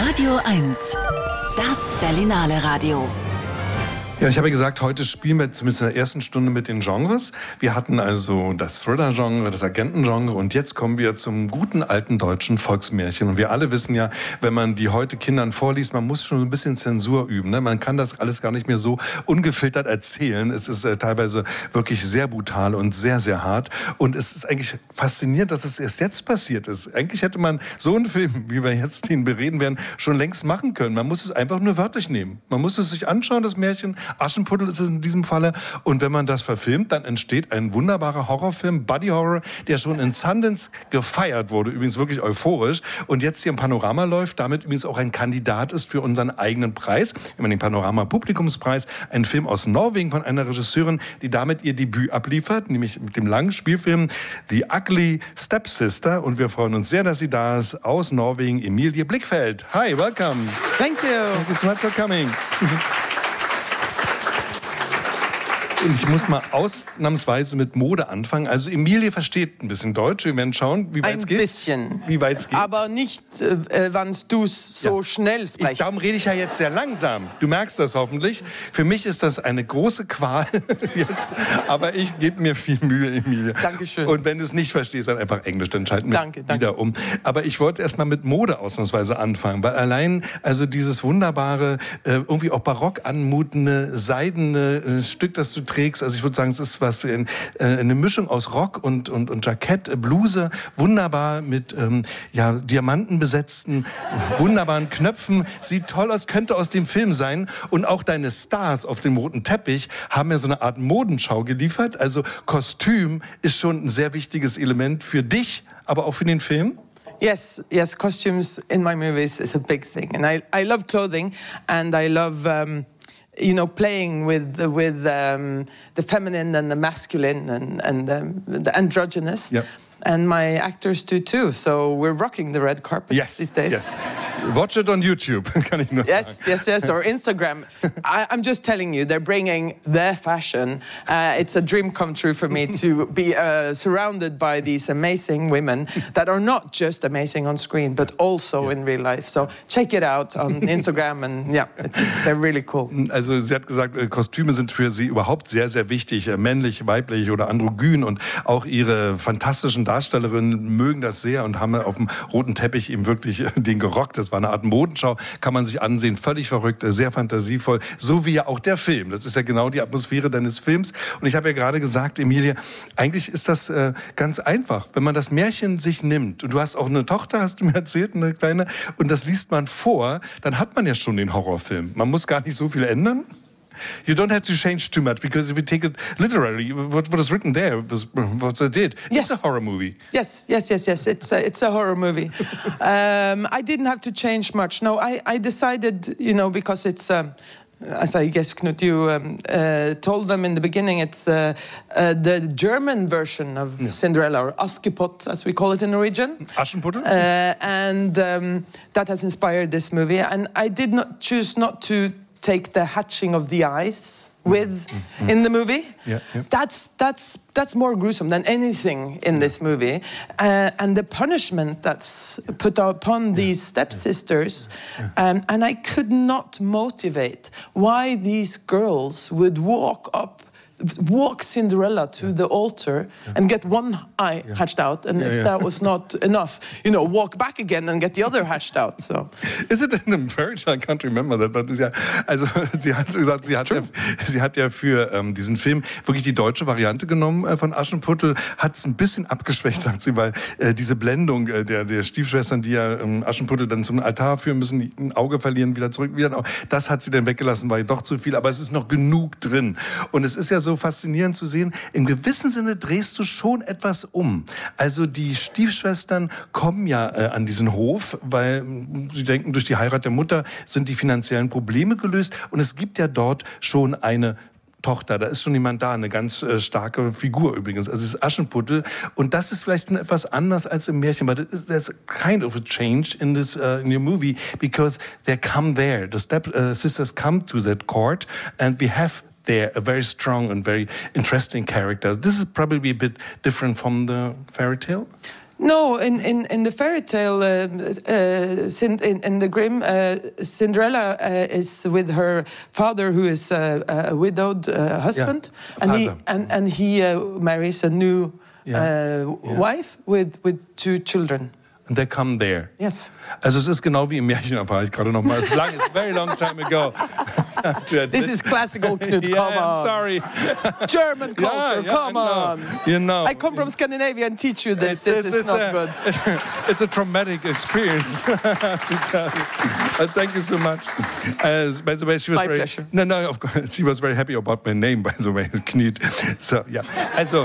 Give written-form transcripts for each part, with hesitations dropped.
Radio 1, das Berlinale Radio. Ja, ich habe gesagt, heute spielen wir zumindest in der ersten Stunde mit den Genres. Wir hatten also das Thriller-Genre, das Agenten-Genre und jetzt kommen wir zum guten alten deutschen Volksmärchen. Und wir alle wissen ja, wenn man die heute Kindern vorliest, man muss schon ein bisschen Zensur üben. Ne? Man kann das alles gar nicht mehr so ungefiltert erzählen. Es ist teilweise wirklich sehr brutal und sehr, sehr hart. Und es ist eigentlich faszinierend, dass es erst jetzt passiert ist. Eigentlich hätte man so einen Film, wie wir jetzt ihn bereden werden, schon längst machen können. Man muss es einfach nur wörtlich nehmen. Man muss es sich anschauen, das Märchen. Aschenputtel ist es in diesem Falle. Und wenn man das verfilmt, dann entsteht ein wunderbarer Horrorfilm, Buddy Horror, der schon in Sundance gefeiert wurde. Übrigens wirklich euphorisch. Und jetzt hier im Panorama läuft, damit übrigens auch ein Kandidat ist für unseren eigenen Preis, den Panorama Publikumspreis. Ein Film aus Norwegen von einer Regisseurin, die damit ihr Debüt abliefert, nämlich mit dem langen Spielfilm The Ugly Stepsister. Und wir freuen uns sehr, dass sie da ist, aus Norwegen, Emilie Blickfeld. Hi, welcome. Thank you. Thank you so much for coming. Und ich muss mal ausnahmsweise mit Mode anfangen. Also Emilie versteht ein bisschen Deutsch. Wir werden schauen, wie weit es geht. Ein bisschen. Wie weit es geht. Aber nicht, wenn du es so schnell sprichst. Darum rede ich ja jetzt sehr langsam. Du merkst das hoffentlich. Für mich ist das eine große Qual jetzt. Aber ich gebe mir viel Mühe, Emilie. Dankeschön. Und wenn du es nicht verstehst, dann einfach Englisch. Dann schalten wir wieder um. Aber ich wollte erst mal mit Mode ausnahmsweise anfangen. Weil allein also dieses wunderbare, irgendwie auch barock anmutende, seidene Stück, das du trägst. Also ich würde sagen, es ist was wie eine Mischung aus Rock und Jackett, Bluse, wunderbar mit Diamanten besetzten, wunderbaren Knöpfen. Sieht toll aus, könnte aus dem Film sein. Und auch deine Stars auf dem roten Teppich haben ja so eine Art Modenschau geliefert. Also Kostüm ist schon ein sehr wichtiges Element für dich, aber auch für den Film. Yes, costumes in my movies is a big thing. And I love clothing and I love... playing with the feminine and the masculine and the androgynous. Yep. And my actors do too. So we're rocking the red carpet these days. Yes. Watch it on YouTube, kann ich nur sagen. Yes, or Instagram. I'm just telling you, they're bringing their fashion. It's a dream come true for me to be surrounded by these amazing women that are not just amazing on screen, but also in real life. So check it out on Instagram and they're really cool. Also sie hat gesagt, Kostüme sind für sie überhaupt sehr, sehr wichtig. Männlich, weiblich oder androgyn und auch ihre fantastischen Darstellerinnen mögen das sehr und haben auf dem roten Teppich eben wirklich den gerockt. Das war eine Art Modenschau, kann man sich ansehen, völlig verrückt, sehr fantasievoll, so wie ja auch der Film. Das ist ja genau die Atmosphäre deines Films. Und ich habe ja gerade gesagt, Emilie, eigentlich ist das ganz einfach, wenn man das Märchen sich nimmt. Und du hast auch eine Tochter, hast du mir erzählt, eine kleine, und das liest man vor, dann hat man ja schon den Horrorfilm. Man muss gar nicht so viel ändern. You don't have to change too much because if you take it literally, what is written there, what they did, it's a horror movie. Yes. It's a horror movie. I didn't have to change much. No, I decided, because it's. As I guess, Knut, you told them in the beginning, it's the German version of Cinderella, or Askepott, as we call it in Norwegian. Aschenputtel. And that has inspired this movie. And I did not choose not to take the hatching of the eyes in the movie. Yeah. That's more gruesome than anything in this movie. And the punishment that's put upon these stepsisters. And I could not motivate why these girls would walk Cinderella to the altar and get one eye hatched out, and if that was not enough, walk back again and get the other hatched out. So, is it in a fairy tale? I can't remember that, but also sie hat gesagt, sie hat ja für diesen Film wirklich die deutsche Variante genommen von Aschenputtel, hat es ein bisschen abgeschwächt, sagt sie, weil diese Blendung der Stiefschwestern, die ja Aschenputtel dann zum Altar führen müssen, ein Auge verlieren, wieder zurück, das hat sie dann weggelassen, war doch zu viel, aber es ist noch genug drin. Und es ist ja so faszinierend zu sehen, im gewissen Sinne drehst du schon etwas um. Also die Stiefschwestern kommen ja an diesen Hof, weil sie denken, durch die Heirat der Mutter sind die finanziellen Probleme gelöst und es gibt ja dort schon eine Tochter, da ist schon jemand da, eine ganz starke Figur übrigens, also es ist Aschenputtel und das ist vielleicht etwas anders als im Märchen, but there's kind of a change in this in your movie because they come there, the step sisters come to that court and we have there a very strong and very interesting character. This is probably a bit different from the fairy tale. No, in the fairy tale, in the Grimm, Cinderella is with her father, who is a widowed husband, and he marries a new wife with 2 children. And they come there. Yes. Also es ist genau wie im Märchen, erfahre ich gerade noch mal. It's a very long time ago. This is classical, Knut. Yeah, come on. I'm sorry. German culture. Come on. You know. I come from Scandinavia and teach you this. This is not good. It's a traumatic experience to tell you. Thank you so much. By the way, she was pleasure. No, of course, she was very happy about my name. By the way, Knut. So yeah. Also,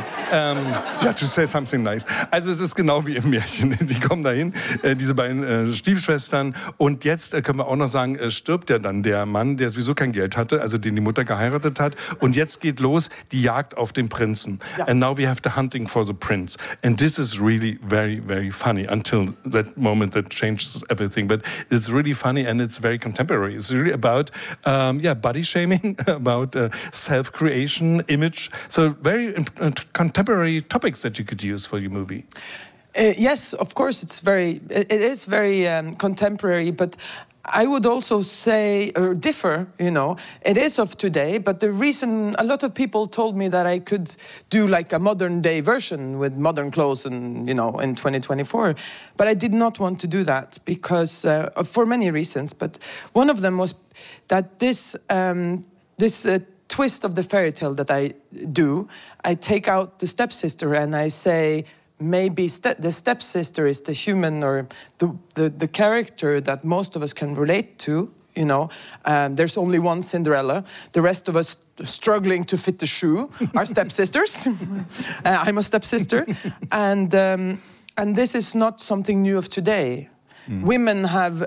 to say something nice. Also es ist genau wie im Märchen. Die kommen dahin, diese beiden Stiefschwestern. Und jetzt können wir auch noch sagen, stirbt ja dann der Mann, der sowieso kein Geld hatte, also den die Mutter geheiratet hat. Und jetzt geht los die Jagd auf den Prinzen. Ja. And now we have the hunting for the prince. And this is really very, very funny until that moment that changes everything. But it's really funny and it's very contemporary. It's really about, body shaming, about self-creation, image. So very contemporary topics that you could use for your movie. Yes, of course, it is very contemporary, but I would also say, or differ, it is of today, but the reason, a lot of people told me that I could do like a modern day version with modern clothes and, in 2024, but I did not want to do that because, for many reasons, but one of them was that this twist of the fairy tale that I do, I take out the stepsister and I say, maybe the stepsister is the human or the character that most of us can relate to. There's only one Cinderella. The rest of us struggling to fit the shoe are stepsisters. I'm a stepsister, and this is not something new of today. Women have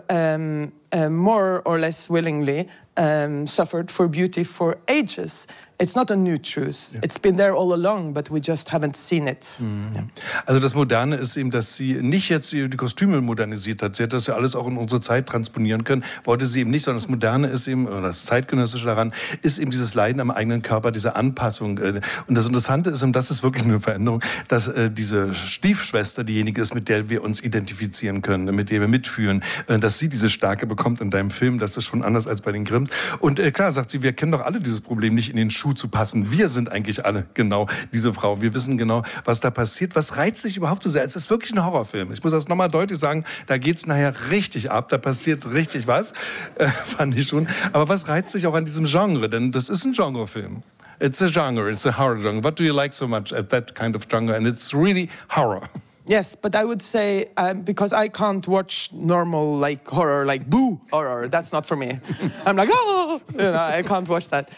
more or less willingly suffered for beauty for ages. It's not a new truth. Yeah. It's been there all along, but we just haven't seen it. Mhm. Ja. Also das Moderne ist eben, dass sie nicht jetzt die Kostüme modernisiert hat. Sie hat das ja alles auch in unsere Zeit transponieren können. Wollte sie eben nicht, sondern das Moderne ist eben, oder das Zeitgenössische daran, ist eben dieses Leiden am eigenen Körper, diese Anpassung. Und das Interessante ist, und das ist wirklich eine Veränderung, dass diese Stiefschwester diejenige ist, mit der wir uns identifizieren können, mit der wir mitfühlen. Dass sie diese Stärke bekommt in deinem Film, das ist schon anders als bei den Grimm. Und klar, sagt sie, wir kennen doch alle dieses Problem, nicht in den Schuh zu passen. Wir sind eigentlich alle genau diese Frau. Wir wissen genau, was da passiert. Was reizt sich überhaupt so sehr? Es ist wirklich ein Horrorfilm. Ich muss das nochmal deutlich sagen, da geht's nachher richtig ab. Da passiert richtig was, fand ich schon. Aber was reizt sich auch an diesem Genre? Denn das ist ein Genrefilm. It's a genre, it's a horror genre. What do you like so much at that kind of genre? And it's really horror. Yes, but I would say, because I can't watch normal horror, like boo horror, that's not for me. I'm like, oh, I can't watch that.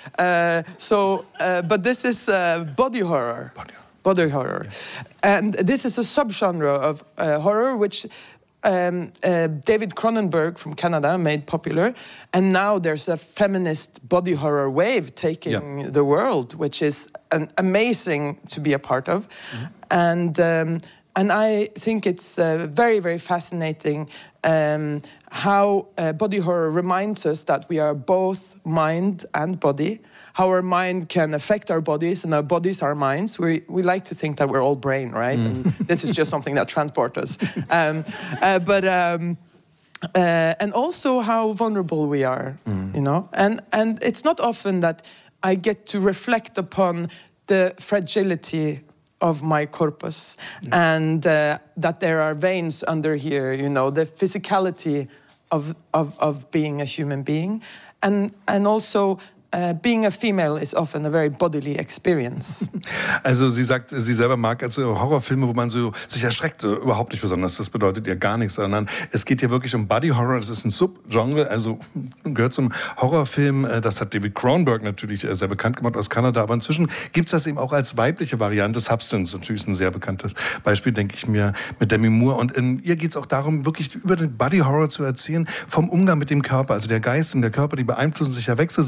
But this is body horror. Body horror. Yeah. And this is a subgenre of horror, which David Cronenberg from Canada made popular. And now there's a feminist body horror wave taking the world, which is amazing to be a part of. Mm-hmm. And I think it's very, very fascinating how body horror reminds us that we are both mind and body, how our mind can affect our bodies and our bodies our minds. We like to think that we're all brain, right? And this is just something that transports us. And also how vulnerable we are, And it's not often that I get to reflect upon the fragility of my corpus, and that there are veins under here, the physicality of being a human being, and also being a female is often a very bodily experience. Also sie sagt, sie selber mag Horrorfilme, wo man so sich erschreckt, überhaupt nicht besonders. Das bedeutet ihr gar nichts, sondern es geht hier wirklich um Body Horror. Das ist ein Subgenre, also gehört zum Horrorfilm. Das hat David Cronenberg natürlich sehr bekannt gemacht aus Kanada. Aber inzwischen gibt es das eben auch als weibliche Variante. Substance natürlich ein sehr bekanntes Beispiel, denke ich mir, mit Demi Moore. Und in ihr geht es auch darum, wirklich über den Body Horror zu erzählen, vom Umgang mit dem Körper. Also der Geist und der Körper, die beeinflussen sich ja wechselseitig und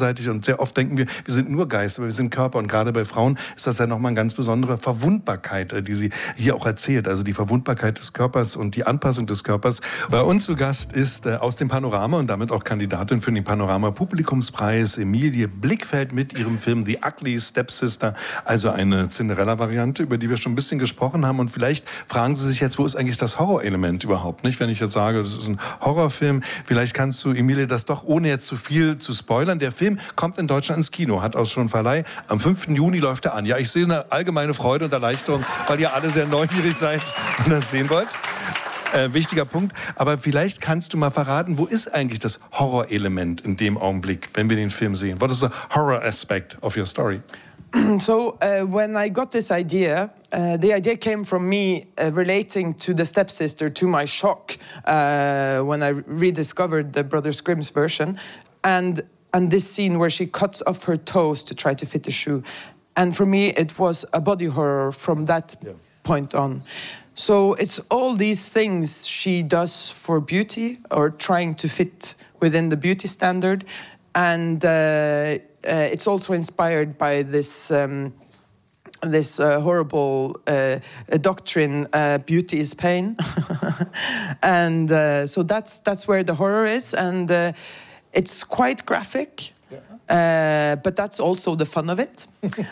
sehr oft denken wir sind nur Geist, aber wir sind Körper. Und gerade bei Frauen ist das ja nochmal eine ganz besondere Verwundbarkeit, die sie hier auch erzählt. Also die Verwundbarkeit des Körpers und die Anpassung des Körpers. Bei uns zu Gast ist aus dem Panorama und damit auch Kandidatin für den Panorama-Publikumspreis Emilie Blickfeld mit ihrem Film The Ugly Stepsister, also eine Cinderella-Variante, über die wir schon ein bisschen gesprochen haben. Und vielleicht fragen Sie sich jetzt, wo ist eigentlich das Horrorelement überhaupt? Nicht, wenn ich jetzt sage, das ist ein Horrorfilm. Vielleicht kannst du, Emilie, das doch, ohne jetzt zu viel zu spoilern. Der Film kommt in Deutschland ins Kino, hat auch schon Verleih. Am 5. Juni läuft er an. Ja, ich sehe eine allgemeine Freude und Erleichterung, weil ihr alle sehr neugierig seid und das sehen wollt. Wichtiger Punkt. Aber vielleicht kannst du mal verraten, wo ist eigentlich das Horrorelement in dem Augenblick, wenn wir den Film sehen? What is the horror aspect of your story? So when I got this idea, the idea came from me relating to the stepsister, to my shock when I rediscovered the Brothers Grimm's version, and this scene where she cuts off her toes to try to fit a shoe. And for me, it was a body horror from that point on. So it's all these things she does for beauty or trying to fit within the beauty standard. And it's also inspired by this horrible doctrine, beauty is pain. And so that's where the horror is. And it's quite graphic. But that's also the fun of it.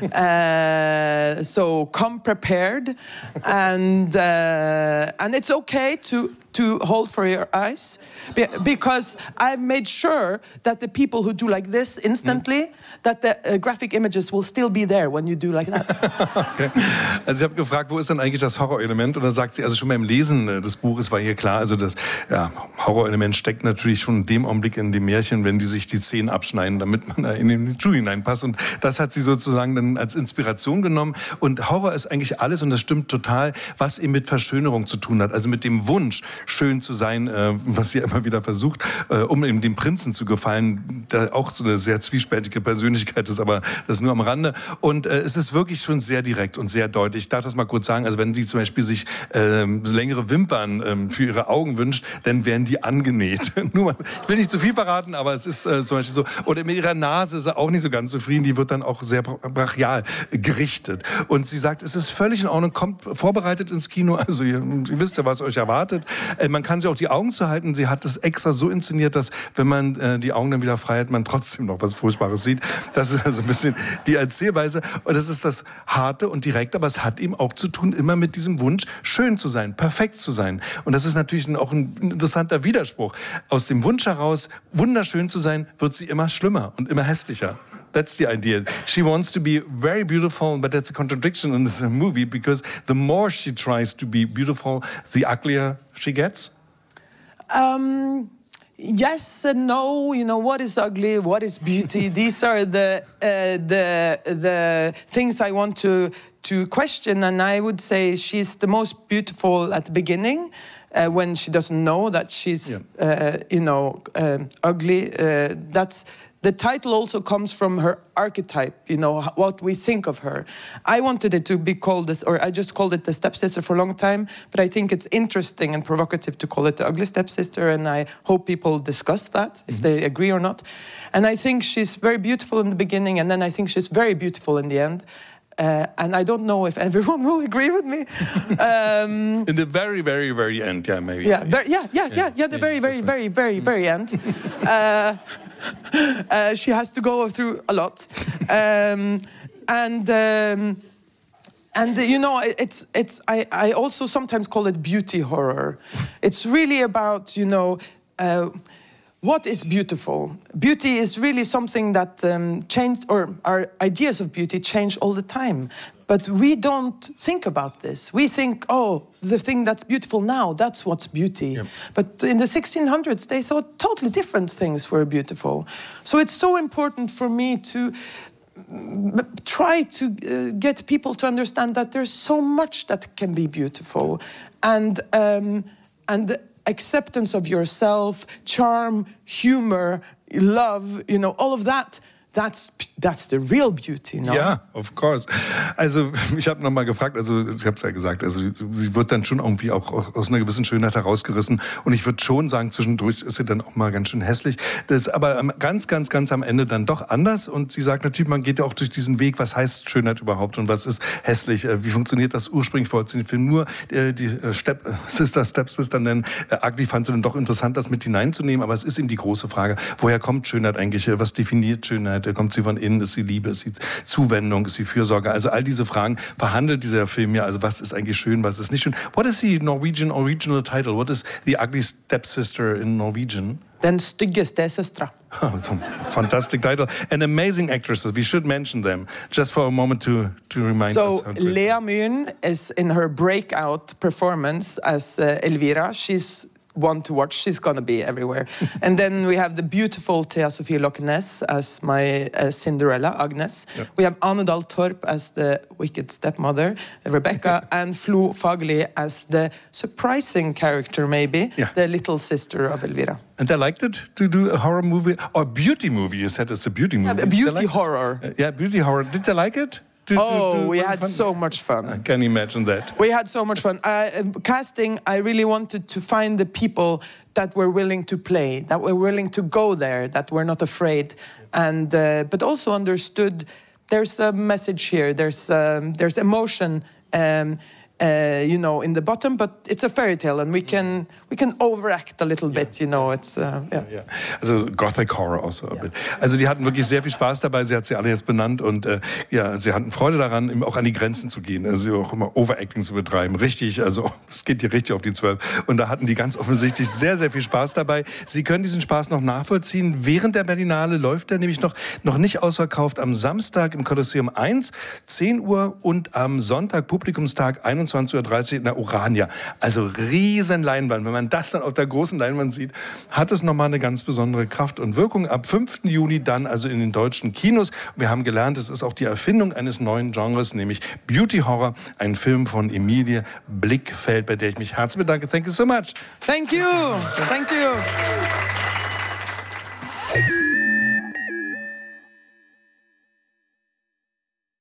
So come prepared, and it's okay to hold for your eyes, because I've made sure that the people who do like this instantly, that the graphic images will still be there when you do like that. Okay. Also ich habe gefragt, wo ist denn eigentlich das Horrorelement? Und dann sagt sie, also schon beim Lesen des Buches war hier klar, also das Horrorelement steckt natürlich schon in dem Augenblick in dem Märchen, wenn die sich die Zähne abschneiden, damit man da in den Schuh hineinpasst. Und das hat sie sozusagen dann als Inspiration genommen. Und Horror ist eigentlich alles, und das stimmt total, was eben mit Verschönerung zu tun hat. Also mit dem Wunsch, schön zu sein, was sie immer wieder versucht, um eben dem Prinzen zu gefallen, der auch so eine sehr zwiespältige Persönlichkeit ist, aber das ist nur am Rande. Und es ist wirklich schon sehr direkt und sehr deutlich. Ich darf das mal kurz sagen, also wenn sie zum Beispiel sich längere Wimpern für ihre Augen wünscht, dann werden die angenäht. Nur mal, ich will nicht zu viel verraten, aber es ist zum Beispiel so. Oder mit ihrer Nase ist sie auch nicht so ganz zufrieden, die wird dann auch sehr brachial gerichtet. Und sie sagt, es ist völlig in Ordnung, kommt vorbereitet ins Kino, also ihr wisst ja, was euch erwartet. Man kann sich auch die Augen zuhalten. Sie hat es extra so inszeniert, dass, wenn man die Augen dann wieder frei hat, man trotzdem noch was Furchtbares sieht. Das ist also ein bisschen die Erzählweise. Und das ist das Harte und Direkte, aber es hat eben auch zu tun, immer mit diesem Wunsch, schön zu sein, perfekt zu sein. Und das ist natürlich auch ein interessanter Widerspruch. Aus dem Wunsch heraus, wunderschön zu sein, wird sie immer schlimmer und immer hässlicher. That's the idea. She wants to be very beautiful, but that's a contradiction in this movie, because the more she tries to be beautiful, the uglier she gets. Yes and no. You know, what is ugly? What is beauty? These are the things I want to question. And I would say she's the most beautiful at the beginning, when she doesn't know that she's, ugly. The title also comes from her archetype, you know, what we think of her. I wanted it to be called this, or I just called it the stepsister for a long time, but I think it's interesting and provocative to call it the ugly stepsister, and I hope people discuss that, if they agree or not. And I think she's very beautiful in the beginning, and then I think she's very beautiful in the end. And I don't know if everyone will agree with me. In the very, very, very end, yeah, maybe. The very end. She has to go through a lot, and you know, I also sometimes call it beauty horror. It's really about, you know, what is beautiful? Beauty is really something that changed, or our ideas of beauty change all the time. But we don't think about this. We think, oh, the thing that's beautiful now, that's what's beauty. Yep. But in the 1600s, they thought totally different things were beautiful. So it's so important for me to try to get people to understand that there's so much that can be beautiful. And acceptance of yourself, charm, humor, love, you know, all of that that's the real beauty, no? Ja, of course. Also ich habe nochmal gefragt, also ich habe es ja gesagt, also sie wird dann schon irgendwie auch aus einer gewissen Schönheit herausgerissen und ich würde schon sagen, zwischendurch ist sie dann auch mal ganz schön hässlich. Das ist aber ganz am Ende dann doch anders und sie sagt natürlich, man geht ja auch durch diesen Weg, was heißt Schönheit überhaupt und was ist hässlich, wie funktioniert das ursprünglich vor den Film nur die Stepsister nennen. Ugly fand sie dann doch interessant, das mit hineinzunehmen, aber es ist eben die große Frage, woher kommt Schönheit eigentlich, was definiert Schönheit, kommt sie von innen, ist sie Liebe, ist sie Zuwendung, ist sie Fürsorge, also all diese Fragen verhandelt dieser Film ja, also was ist eigentlich schön, was ist nicht schön. What is the Norwegian original title? What is the ugly stepsister in Norwegian? Den stygge stesøstra. Fantastic title. And amazing actresses. We should mention them just for a moment to remind us. So Lea Myhren is in her breakout performance as Elvira. She's one to watch. She's gonna be everywhere. And then we have the beautiful Thea Sofie Loch-Ness as my Cinderella, Agnes. Yep. We have Ane Dahl Torp as the wicked stepmother, Rebecca, and Flo Fagerli as the surprising character, maybe, the little sister of Elvira. And they liked it to do a horror movie or beauty movie. You said it's a beauty movie. A beauty horror. Yeah, beauty horror. Did they like it? We had so much fun. I can imagine that. We had so much fun. Casting, I really wanted to find the people that were willing to play, that were willing to go there, that were not afraid, and but also understood there's a message here, there's emotion, in the bottom, but it's a fairy tale, and we can overact a little bit, It's Also Gothic Horror auch so ein bisschen. Also die hatten wirklich sehr viel Spaß dabei. Sie hat sie alle jetzt benannt und sie hatten Freude daran, eben auch an die Grenzen zu gehen, also auch immer Overacting zu betreiben. Richtig, also es geht hier richtig auf die 12. Und da hatten die ganz offensichtlich sehr, sehr viel Spaß dabei. Sie können diesen Spaß noch nachvollziehen. Während der Berlinale läuft er nämlich noch nicht ausverkauft. Am Samstag im Kolosseum 1, 10 Uhr und am Sonntag Publikumstag 21:30 Uhr in der Urania. Also riesen Leinwand. Wenn man das dann auf der großen Leinwand sieht, hat es nochmal eine ganz besondere Kraft und Wirkung. Ab 5. Juni dann also in den deutschen Kinos. Wir haben gelernt, es ist auch die Erfindung eines neuen Genres, nämlich Beauty Horror. Ein Film von Emilie Blickfeld, bei der ich mich herzlich bedanke. Thank you so much. Thank you. Thank you.